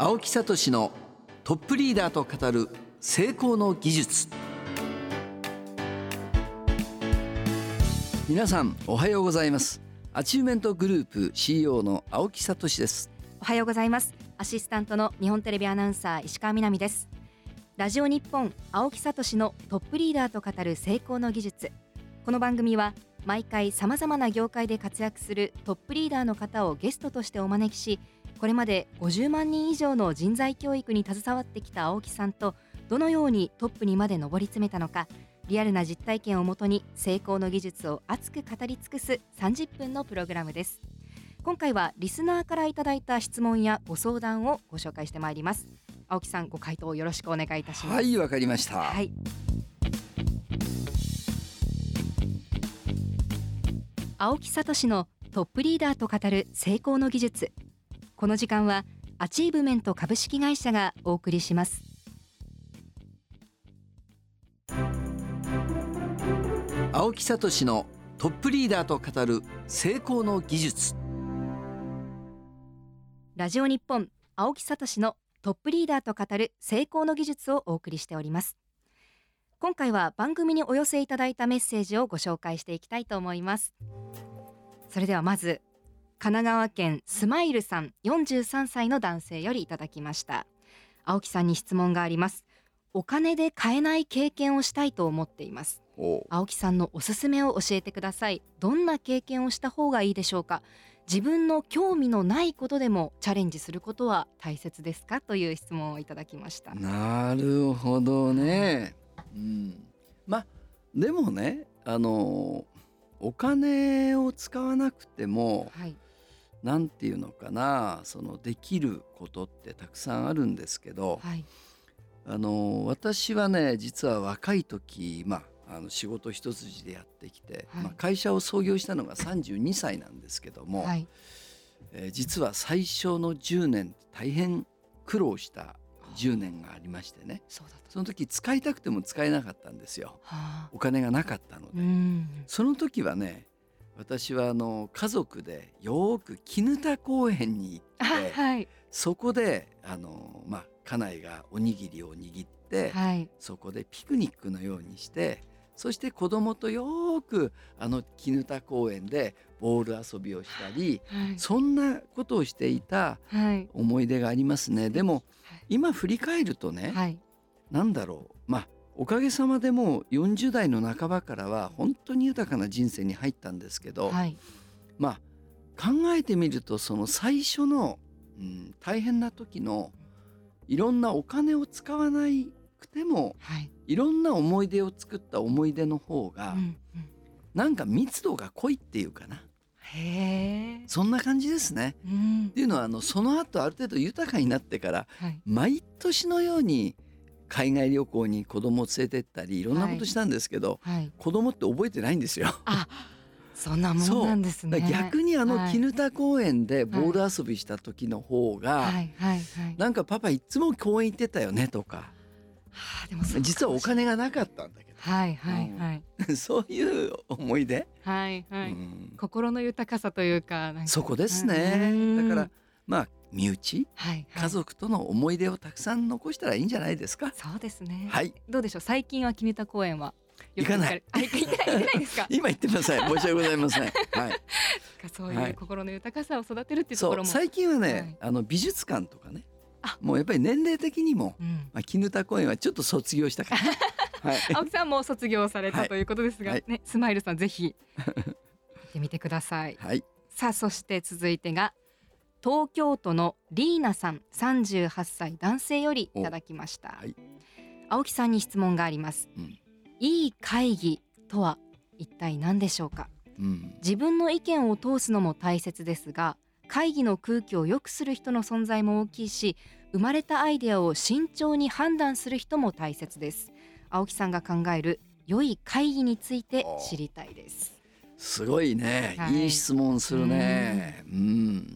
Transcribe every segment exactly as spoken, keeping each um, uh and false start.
青木聡のトップリーダーと語る成功の技術。皆さんおはようございます。アチューメントグループ シーイーオー の青木聡です。 おはようございます。アシスタントの日本テレビアナウンサー石川みなみです。ラジオ日本青木聡のトップリーダーと語る成功の技術。この番組は毎回さまざまな業界で活躍するトップリーダーの方をゲストとしてお招きし、これまでごじゅうまんにん以上の人材教育に携わってきた青木さんとどのようにトップにまで上り詰めたのか、リアルな実体験をもとに成功の技術を熱く語り尽くすさんじゅっぷんのプログラムです。今回はリスナーからいただいた質問やご相談をご紹介してまいります。青木さん、ご回答よろしくお願いいたします。 はい、わかりました。 はい、青木聡のトップリーダーと語る成功の技術。この時間はアチーブメント株式会社がお送りします。 青木聡のトップリーダーと語る成功の技術。 ラジオ日本青木聡のトップリーダーと語る成功の技術をお送りしております。今回は番組にお寄せいただいたメッセージをご紹介していきたいと思います。それではまず神奈川県スマイルさんよんじゅうさんさいの男性よりいただきました。青木さんに質問があります。お金で買えない経験をしたいと思っています。青木さんのおすすめを教えてください。どんな経験をした方がいいでしょうか。自分の興味のないことでもチャレンジすることは大切ですか、という質問をいただきました。 なるほどね、うん、まあでもね、あのお金を使わなくても、はい、なんていうのかな、そのできることってたくさんあるんですけど、はい、あの私はね、実は若い時、まあ、あの仕事一筋でやってきて、はい、まあ、会社を創業したのがさんじゅうにさいなんですけども、はい、えー、実は最初のじゅうねん大変苦労したじゅうねんがありましてね。 そうだった。その時使いたくても使えなかったんですよ、はあ、お金がなかったので。うん、その時はね、私はあの家族でよく砧公園に行って、はい、そこであの、まあ、家内がおにぎりを握って、はい、そこでピクニックのようにして、そして子供とよくあの砧公園でボール遊びをしたり、はい、そんなことをしていた思い出がありますね、はい、でも、はい、今振り返るとね、はい、なんだろう、まあおかげさまでもうよんじゅうだいの半ばからは本当に豊かな人生に入ったんですけど、はい、まあ考えてみると、その最初の、うん、大変な時のいろんなお金を使わなくても、はい、いろんな思い出を作った思い出の方が、うんうん、なんか密度が濃いっていうかな、へー、そんな感じですね、うん、っていうのはあのその後ある程度豊かになってから、はい、毎年のように海外旅行に子供を連れてったりいろんなことしたんですけど、はいはい、子供って覚えてないんですよ。あ、 そんなもんなんですね。 逆にあの砧公園でボール遊びした時の方が、なんかパパいつも公園行ってたよねとか、はあ、でも実はお金がなかったんだけど、はいはいはい、うん、そういう思い出、はいはい、うん、心の豊かさというか、なんかそこですね。だからまあ身内、はいはい、家族との思い出をたくさん残したらいいんじゃないですか。 そうですね、 はい、 どうでしょう、最近は砧公園は行かない。 あ、行かない、行ってないですか。 今言ってください。申し訳ございません。はい。 そういう心の豊かさを育てるっていうところも、 そう最近はね、はい、あの美術館とかね、もうやっぱり年齢的にも、うん、まあ、砧公園はちょっと卒業したから、はい、 青木さんも卒業されたということですが、はいね、スマイルさんぜひ行ってみてください。はい、さあそして続いてが東京都のリーナさんさんじゅうはっさい男性よりいただきました。はい、青木さんに質問があります。うん、いい会議とは一体何でしょうか。うん、自分の意見を通すのも大切ですが、会議の空気を良くする人の存在も大きいし、生まれたアイデアを慎重に判断する人も大切です。青木さんが考える良い会議について知りたいです。 すごいね、はい、いい質問するね。うん、うん、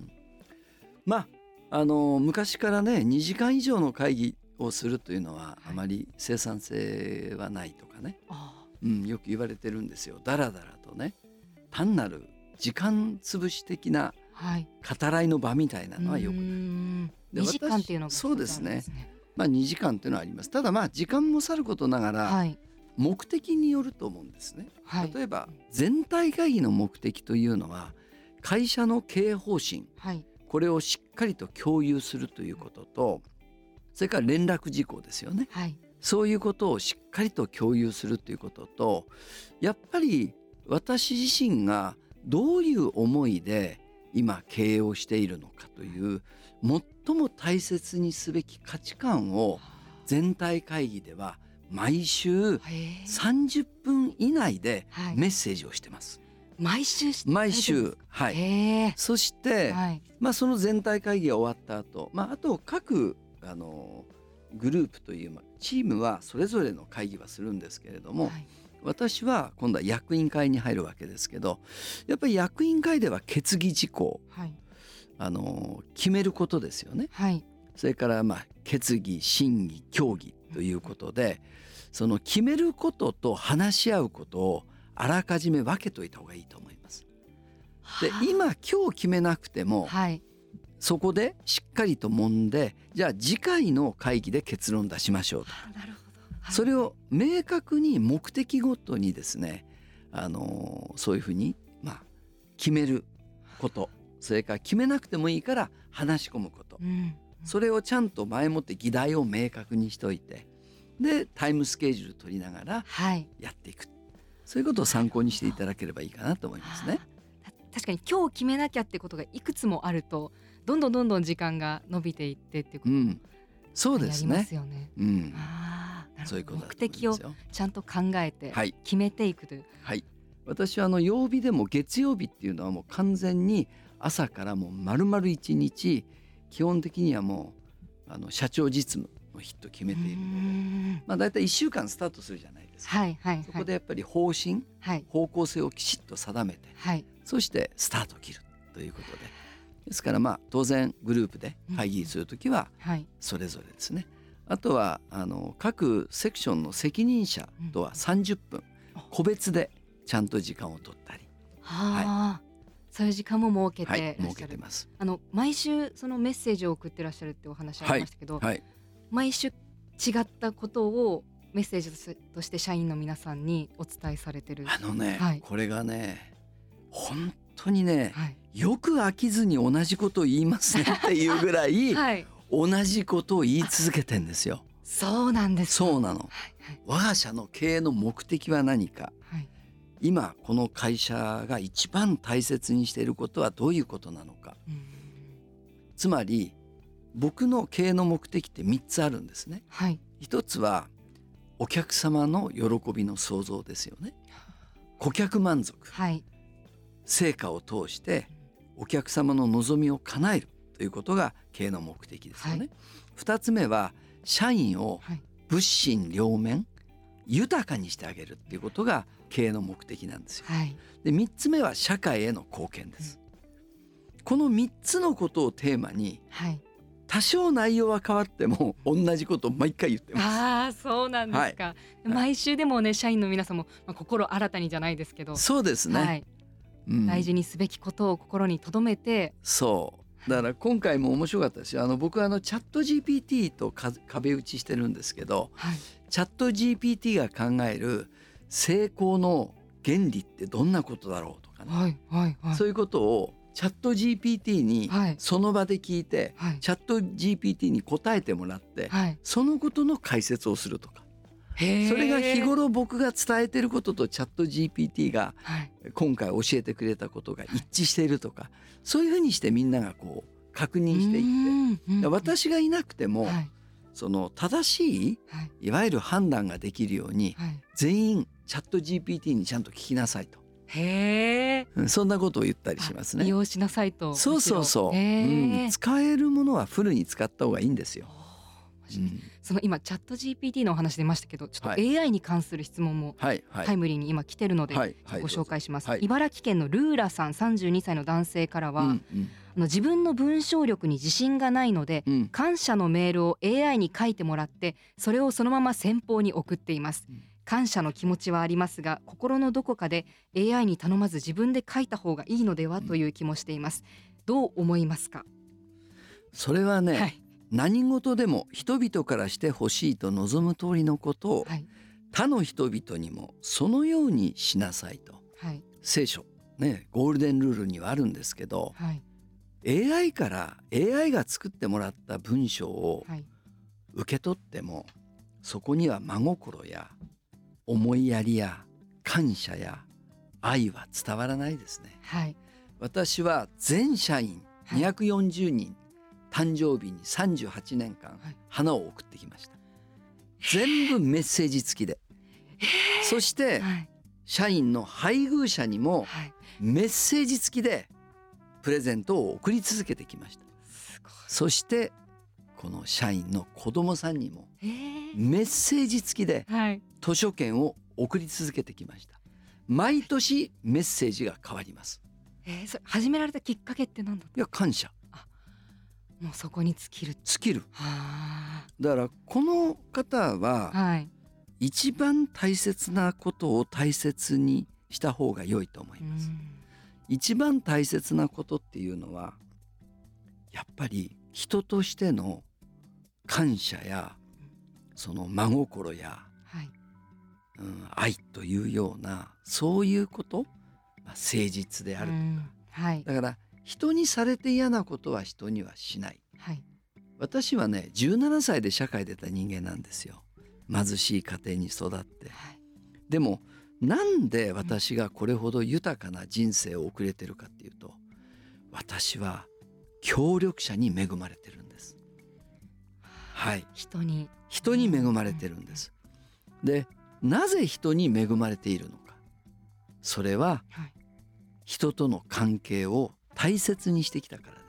まああの昔からね、にじかん以上の会議をするというのはあまり生産性はないとかね、はい、うん、よく言われてるんですよ。だらだらとね、単なる時間潰し的な語らいの場みたいなのはよくない。 でにじかんっていうのがそうですね、まあ、にじかんっていうのはあります。ただまあ時間もさることながら、はい、目的によると思うんですね、はい、例えば全体会議の目的というのは会社の経営方針、はい、これをしっかりと共有するということと、それから連絡事項ですよね、はい、そういうことをしっかりと共有するということと、やっぱり私自身がどういう思いで今経営をしているのかという最も大切にすべき価値観を全体会議では毎週さんじゅっぷん以内でメッセージをしてます、 はい、毎週毎週、はい、そして、はい、まあ、その全体会議が終わった後、まあ、あと各あのグループという、まあ、チームはそれぞれの会議はするんですけれども、はい、私は今度は役員会に入るわけですけど、やっぱり役員会では決議事項、はい、あの決めることですよね、はい、それからまあ決議審議協議ということで、その決めることと話し合うことをあらかじめ分けといた方がいいと思います。で、今今日決めなくても、はい、そこでしっかりと揉んで、じゃあ次回の会議で結論出しましょうと。なるほど、はい、それを明確に目的ごとにですね、あのー、そういうふうに、まあ、決めること、それから決めなくてもいいから話し込むこと、うん、それをちゃんと前もって議題を明確にしといて、でタイムスケジュール取りながらやっていく、はい、そういうことを参考にしていただければいいかなと思いますね。 確かに今日決めなきゃってことがいくつもあると、どんどんどんどん時間が伸びていってっていうことも、うん、そうですね、やりますよね、うん、あ、なるほど、そういうことだと思いますよ。目的をちゃんと考えて決めていくという、 はい、はい、私はあの曜日でも月曜日っていうのはもう完全に朝からもう丸々一日、基本的にはもうあの社長実務の日と決めているので、まあ、だいたいいっしゅうかんスタートするじゃないですか、はいはいはい、そこでやっぱり方針、はい、方向性をきちっと定めて、はい、そしてスタートを切るということで、ですからまあ当然グループで会議するときはそれぞれですね、うん、はい、あとはあの各セクションの責任者とはさんじゅっぷん個別でちゃんと時間を取ったり、 はい、そういう時間も設けてらっしゃる、 はい、設けてます。 あの毎週そのメッセージを送ってらっしゃるってお話ありましたけど、はいはい、毎週違ったことをメッセージとして社員の皆さんにお伝えされてる。 あのね、はい、これがね本当にね、はい、よく飽きずに同じことを言いますねっていうぐらい、はい、同じことを言い続けてんですよ。 そうなんです。 そうなの、はいはい、我が社の経営の目的は何か、はい、今この会社が一番大切にしていることはどういうことなのか、うん、つまり僕の経営の目的ってみっつあるんですね、はい、ひとつはお客様の喜びの創造ですよね。顧客満足、はい、成果を通してお客様の望みを叶えるということが経営の目的ですよね、はい、ふたつめは社員を物心両面豊かにしてあげるっていうことが経営の目的なんですよ、はい、でみっつめは社会への貢献です、うん、このみっつのことをテーマに、はい、多少内容は変わっても同じことを毎回言ってます。 ああ、そうなんですか、はい、毎週でもね社員の皆さんも、まあ、心新たにじゃないですけど、 そうですね、はい、 うん、大事にすべきことを心に留めて、 そうだから今回も面白かったですよ。あの僕はあのチャット ジーピーティー と壁打ちしてるんですけど、はい、チャット ジーピーティー が考える成功の原理ってどんなことだろうとかね、はいはいはい、そういうことをチャット ジーピーティー にその場で聞いて、はい、チャット ジーピーティー に答えてもらって、はい、そのことの解説をするとか、それが日頃僕が伝えてることとチャット ジーピーティー が今回教えてくれたことが一致しているとか、そういうふうにしてみんながこう確認していって、私がいなくてもその正しいいわゆる判断ができるように全員チャット ジーピーティー にちゃんと聞きなさいと、へー、そんなことを言ったりしますね。 利用しなさいと。 そうそうそう、うん、使えるものはフルに使った方がいいんですよ。 うん、その今チャット ジーピーティー のお話出ましたけど、ちょっと エーアイ に関する質問もタイムリーに今来てるのでご紹介します、はいはい、茨城県のルーラさんさんじゅうにさいの男性からは、うんうん、あの自分の文章力に自信がないので、うん、感謝のメールを エーアイ に書いてもらってそれをそのまま先方に送っています、うん、感謝の気持ちはありますが心のどこかで エーアイ に頼まず自分で書いた方がいいのではという気もしています。どう思いますか？ それはね、 はい、 何事でも人々からしてほしいと望む通りのことを、はい、他の人々にもそのようにしなさいと、はい、聖書ね、ゴールデンルールにはあるんですけど、はい、エーアイ から エーアイ が作ってもらった文章を受け取っても、そこには真心や思いやりや感謝や愛は伝わらないですね、はい、私は全社員にひゃくよんじゅうにん、はい、誕生日にさんじゅうはちねんかん花を送ってきました。全部メッセージ付きで、そして、はい、社員の配偶者にもメッセージ付きでプレゼントを送り続けてきました。すごい。そしてこの社員の子供さんにもメッセージ付きで図書券を送り続けてきました。毎年メッセージが変わります。 えー、それ始められたきっかけって何だった？ いや、感謝。 あ、もうそこに尽きる。 尽きる。だからこの方は、はい、一番大切なことを大切にした方が良いと思います。一番大切なことっていうのはやっぱり人としての感謝やその真心や、はいうん、愛というようなそういうこと、まあ、誠実であるとか、はい、だから人にされて嫌なことは人にはしない、はい、私はねじゅうななさいで社会出た人間なんですよ。貧しい家庭に育って、はい、でもなんで私がこれほど豊かな人生を送れてるかっていうと、私は協力者に恵まれてるんです。はい、人に人に恵まれてるんです。で、なぜ人に恵まれているのか。それは人との関係を大切にしてきたからです。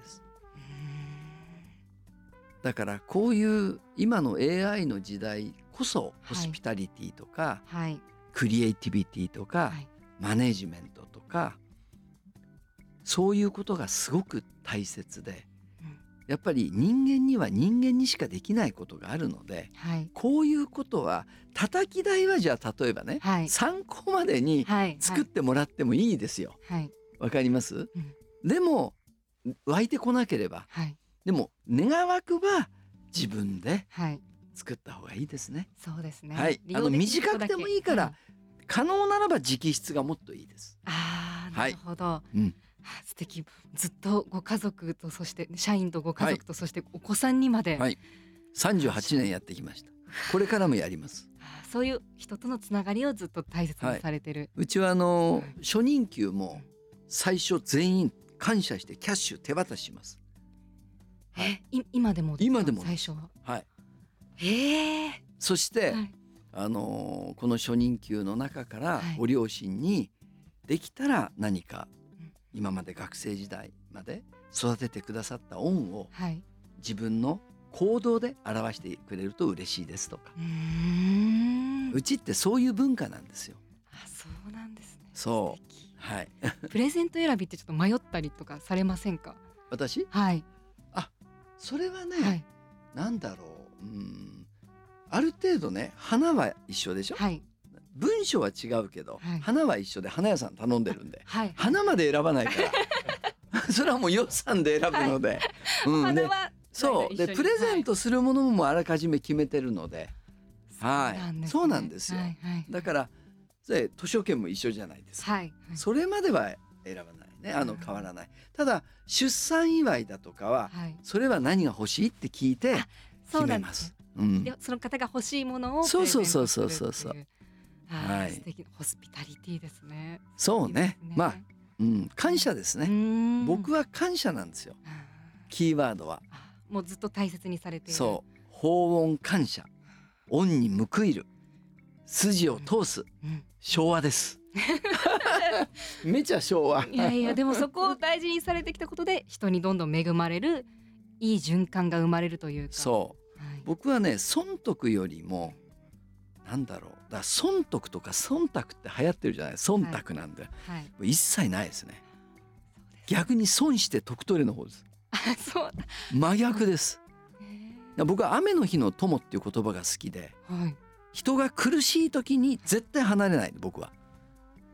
だからこういう今の エーアイ の時代こそホスピタリティとか、はい、クリエイティビティとか、はい、マネジメントとかそういうことがすごく大切で、うん、やっぱり人間には人間にしかできないことがあるので、はい、こういうことは叩き台はじゃあ例えばね、はい、参考までに作ってもらってもいいですよ。わ、はいはい、かります、うん、でも湧いてこなければ、はい、でも願わくば自分で作った方がいいですね。 そうですね、 はい、あの短くてもいいから、うん、可能ならば直筆がもっといいです。 あー、なるほど、はいうん、素敵。ずっとご家族とそして社員とご家族と、はい、そしてお子さんにまで、はい、 さんじゅうはちねんやってきました。これからもやります。 そういう人とのつながりをずっと大切にされてる、はい、 うちはあの、はい、初任給も最初全員感謝してキャッシュ手渡しします。 えー、今でも今でも最初は、 はい、 えー、 そして、はい、あのー、この初任給の中からご両親にできたら何か今まで学生時代まで育ててくださった恩を自分の行動で表してくれると嬉しいですとか、うーん、うちってそういう文化なんですよ。 あ、そうなんですね。 そう、はい、 プレゼント選びってちょっと迷ったりとかされませんか？ 私？ はい。 あ、それはね、はい、なんだろう、うん、ある程度ね、花は一緒でしょ、はい、文章は違うけど、はい、花は一緒で花屋さん頼んでるんで、はい、花まで選ばないからそれはもう予算で選ぶので、はい、うん、花はそうでプレゼントするものもあらかじめ決めてるので、はい、そうなんですよ、はいはい、だから図書券も一緒じゃないですか、はいはい、それまでは選ばないね、あの変わらない、うん、ただ出産祝いだとかは、はい、それは何が欲しいって聞いて決めます。 うん、その方が欲しいものをプレゼントするっていう、そうそうそうそうそう、 はい、素敵なホスピタリティですね。 そうね、まあ、うん、感謝ですね。僕は感謝なんですよ。キーワードはもうずっと大切にされている。 そう、法恩感謝、恩に報いる、筋を通す、うんうん、昭和ですめちゃ昭和いやいや、でもそこを大事にされてきたことで人にどんどん恵まれるいい循環が生まれるというか。 そう、はい、僕はね、損得よりもなんだろう、だから損得とか忖度って流行ってるじゃない。忖度なんで、はいはい、一切ないですね。そうです。逆に損して得取れの方です。 そうだ、 真逆です。僕は雨の日の友っていう言葉が好きで、はい、人が苦しい時に絶対離れない僕は。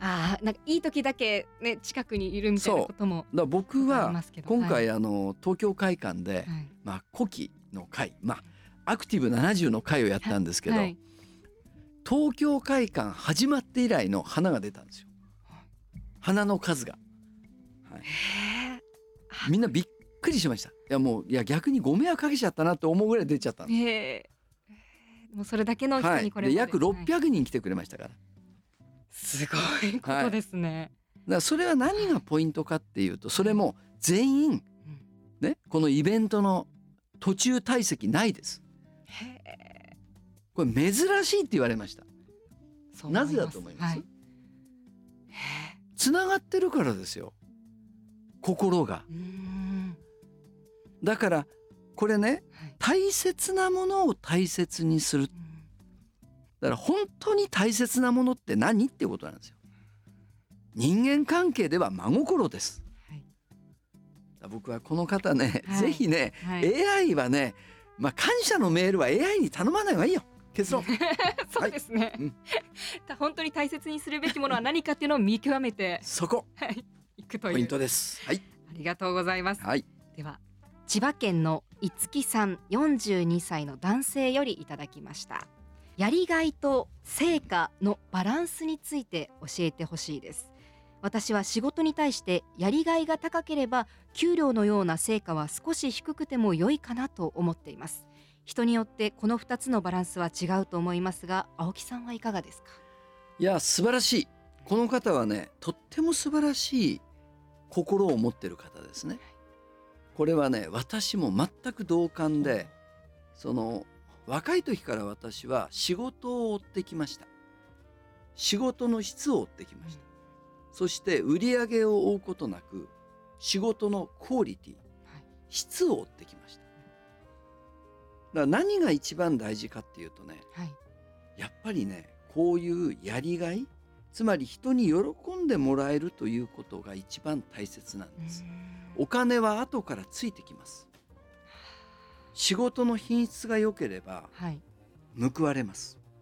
あなんかいい時だけ、ね、近くにいるみたいなこともだから僕は今回、 はい、 あの東京会館で、はいまあ、古希の会、まあ、アクティブななじゅうの会をやったんですけど、はい、東京会館始まって以来の花が出たんですよ。花の数が、はい、みんなびっくりしました。いやもういや逆にご迷惑かけちゃったなって思うぐらい出ちゃったんです。 へもうそれだけの人にこれ、 はい、で約ろっぴゃくにん来てくれましたから、はい、 すごいことですね、はい、だからそれは何がポイントかっていうと、それも全員、ね、このイベントの途中退席ないです。へこれ珍しいって言われました。なぜだと思います？はい、つながってるからですよ、心が。うんだからこれね、はい、大切なものを大切にする。だから本当に大切なものって何っていうことなんですよ。人間関係では真心です、はい、僕はこの方ね、はい、ぜひね、はい、エーアイ はね、まあ、感謝のメールは エーアイ に頼まない方がいいよ、結論そうですね、はいうん、本当に大切にするべきものは何かっていうのを見極めてそこ、 はい、いくというポイントです、はい、 ありがとうございます、 はい、 では千葉県のいつきさんよんじゅうにさいの男性よりいただきました。やりがいと成果のバランスについて教えてほしいです。私は仕事に対してやりがいが高ければ給料のような成果は少し低くても良いかなと思っています。人によってこのふたつのバランスは違うと思いますが、青木さんはいかがですか？ いや素晴らしい。この方はね、とっても素晴らしい心を持っている方ですね。これはね、私も全く同感で、その若い時から私は仕事を追ってきました。仕事の質を追ってきました、うん、そして売り上げを追うことなく仕事のクオリティ、はい、質を追ってきました。だから何が一番大事かっていうとね、はい、やっぱりね、こういうやりがい、つまり人に喜んでもらえるということが一番大切なんです。お金は後からついてきます。仕事の品質が良ければ報われます、はい、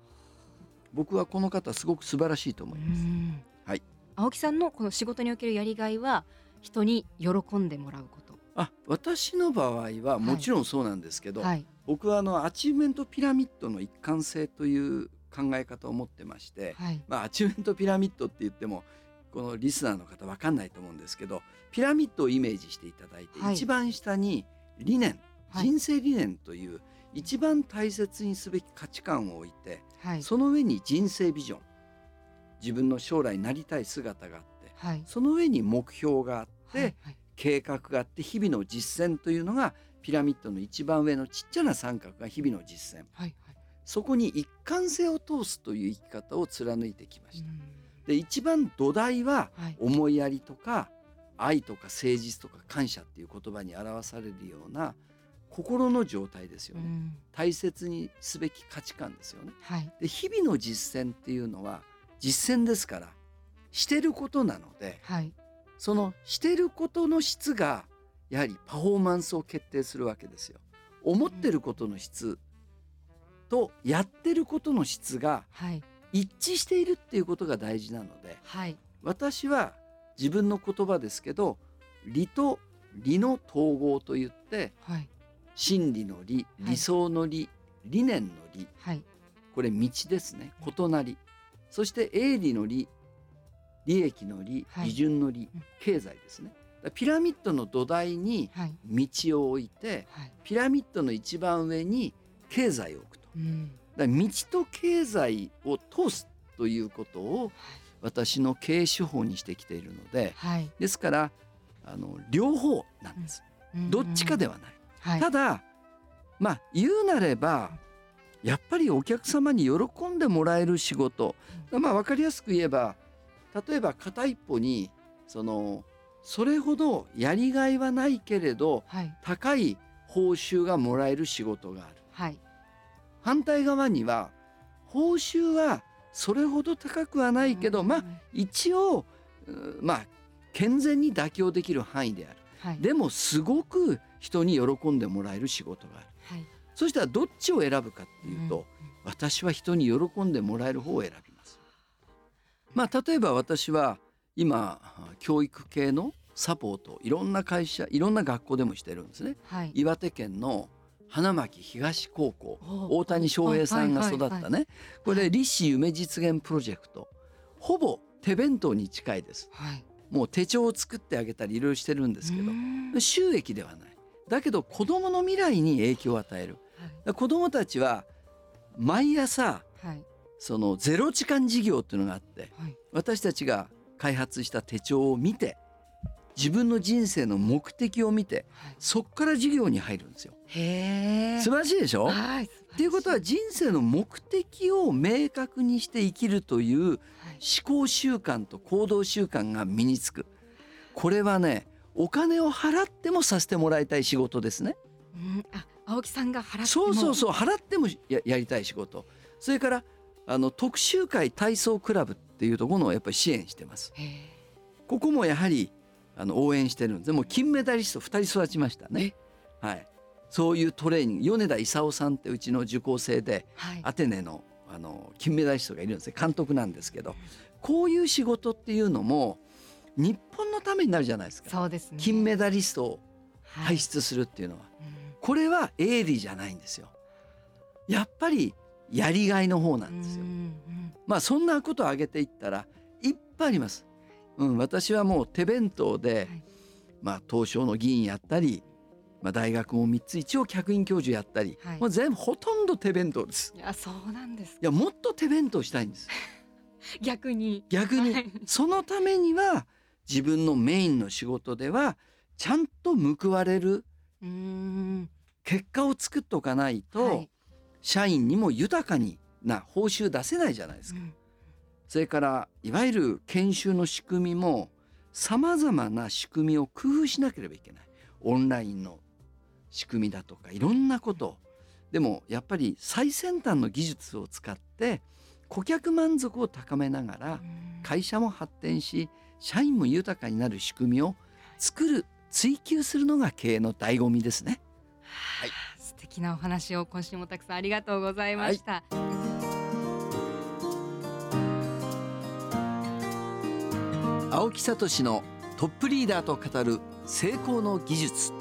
僕はこの方すごく素晴らしいと思います、はい、 青木さんのこの仕事におけるやりがいは人に喜んでもらうこと。 あ、私の場合はもちろんそうなんですけど、はいはい、僕はあのアチーブメントピラミッドの一貫性という考え方を持ってまして、はいまあ、アチーブメントピラミッドって言ってもこのリスナーの方分かんないと思うんですけど、ピラミッドをイメージしていただいて、はい、一番下に理念、人生理念という一番大切にすべき価値観を置いて、はい、その上に人生ビジョン、自分の将来なりたい姿があって、はい、その上に目標があって、はいはい、計画があって、日々の実践というのがピラミッドの一番上のちっちゃな三角が日々の実践、はいはい、そこに一貫性を通すという生き方を貫いてきました。で、一番土台は思いやりとか、はい、愛とか誠実とか感謝っていう言葉に表されるような心の状態ですよね、うん、大切にすべき価値観ですよね、はい、で日々の実践っていうのは実践ですから、してることなので、はい、そのしてることの質がやはりパフォーマンスを決定するわけですよ。思ってることの質とやってることの質が一致しているっていうことが大事なので、はい、私は自分の言葉ですけど、理と理の統合といって、はい、真理の理、理想の理、はい、理念の理、はい、これ道ですね、異なり、そして営利の利、利益の利、はい、利潤の利、経済ですね。ピラミッドの土台に道を置いて、はい、ピラミッドの一番上に経済を置くと、うん、だから道と経済を通すということを私の経営手法にしてきているので、はい、ですからあの両方なんです、うん、どっちかではない、はい、ただまあ言うなればやっぱりお客様に喜んでもらえる仕事、まあ分かりやすく言えば、例えば片一方にそのそれほどやりがいはないけれど、はい、高い報酬がもらえる仕事がある、はい、反対側には報酬はそれほど高くはないけど、まあ一応まあ健全に妥協できる範囲である、はい、でもすごく人に喜んでもらえる仕事がある、はい、そしたらどっちを選ぶかっていうと、うん、私は人に喜んでもらえる方を選びます。 まあ、例えば私は今教育系のサポートいろんな会社いろんな学校でもしてるんですね、はい、岩手県の花巻東高校、大谷翔平さんが育ったね、これ立志夢実現プロジェクト、ほぼ手弁当に近いです、はい、もう手帳を作ってあげたりいろいろしてるんですけど、収益ではない。だけど子どもの未来に影響を与える、はい、子どもたちは毎朝、はい、そのゼロ時間授業っていうのがあって、はい、私たちが開発した手帳を見て自分の人生の目的を見て、はい、そこから授業に入るんですよ。へー、素晴らしいでしょ、はい、っていうことは人生の目的を明確にして生きるという思考習慣と行動習慣が身につく。これはね、お金を払ってもさせてもらいたい仕事ですね、 うん、あ、青木さんが払っても、 そうそうそう、払っても や, やりたい仕事。それからあの特集会体操クラブっていうところをやっぱり支援してます。ここもやはりあの応援してるんです。もう金メダリストふたり育ちましたね、はい、そういうトレーニング、米田勲さんってうちの受講生で、はい、アテネ の, あの金メダリストがいるんですね、監督なんですけど、こういう仕事っていうのも日本のためになるじゃないですか。 そうですね、 金メダリストを輩出するっていうのは、はい、これは営利じゃないんですよ。やっぱりやりがいの方なんですよ。うんうん、まあそんなことを挙げていったらいっぱいあります。うん、私はもう手弁当で、はい、まあ東証の議員やったり、まあ、大学もみっつ一応客員教授やったり、はい、もう全部ほとんど手弁当です。 いや、そうなんですか。 いや、もっと手弁当したいんです逆に逆に、はい、そのためには自分のメインの仕事ではちゃんと報われるうーん結果を作っておかないと、はい、社員にも豊かにな報酬出せないじゃないですか、うん、それからいわゆる研修の仕組みもさまざまな仕組みを工夫しなければいけない。オンラインの仕組みだとかいろんなことでもやっぱり最先端の技術を使って顧客満足を高めながら会社も発展し社員も豊かになる仕組みを作る追求するのが経営の醍醐味ですね。 はい、素敵なお話を今週もたくさんありがとうございました、はい、 青木聡のトップリーダーと語る成功の技術。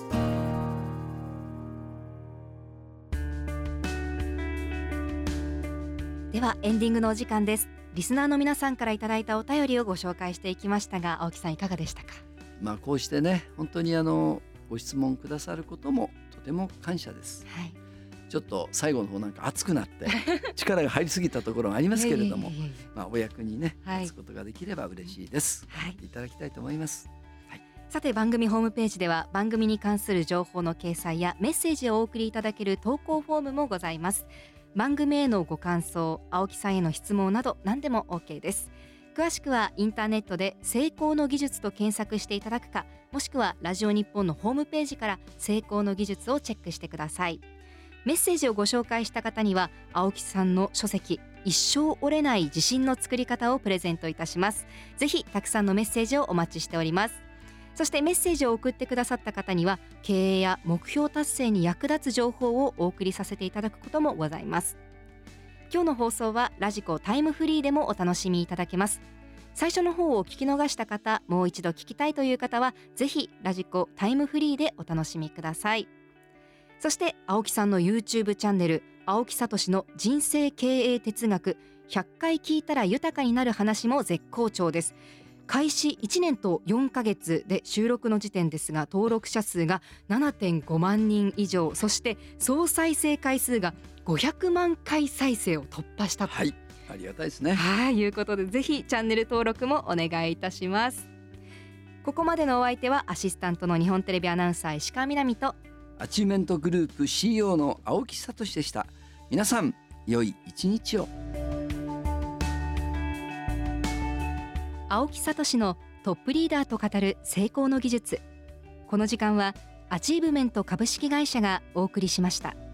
ではエンディングのお時間です。リスナーの皆さんからいただいたお便りをご紹介していきましたが、青木さんいかがでしたか？ まあこうしてね、本当にあのご質問くださることもとても感謝です、はい、ちょっと最後の方なんか熱くなって力が入りすぎたところがありますけれどもまあお役にね、はい、立つことができれば嬉しいです、はい、いただきたいと思います、はい、 さて番組ホームページでは番組に関する情報の掲載やメッセージをお送りいただける投稿フォームもございます。番組へのご感想、青木さんへの質問など何でも OK です。詳しくはインターネットで成功の技術と検索していただくか、もしくはラジオ日本のホームページから成功の技術をチェックしてください。メッセージをご紹介した方には青木さんの書籍一生折れない自信の作り方をプレゼントいたします。ぜひたくさんのメッセージをお待ちしております。そしてメッセージを送ってくださった方には経営や目標達成に役立つ情報をお送りさせていただくこともございます。今日の放送はラジコタイムフリーでもお楽しみいただけます。最初の方を聞き逃した方、もう一度聞きたいという方はぜひラジコタイムフリーでお楽しみください。そして青木さんの YouTube チャンネル青木聡の人生経営哲学ひゃっかい聞いたら豊かになる話も絶好調です。開始いちねんとよんかげつで収録の時点ですが登録者数が ななてんごまんにん以上、そして総再生回数がごひゃくまんかい再生を突破したと、 はい、ありがたいですね。 はい、いうことでぜひチャンネル登録もお願いいたします。ここまでのお相手はアシスタントの日本テレビアナウンサー石川みなみとアチューメントグループ シーイーオー の青木聡でした。皆さん良い一日を。 青木聡のトップリーダーと語る成功の技術。この時間はアチーブメント株式会社がお送りしました。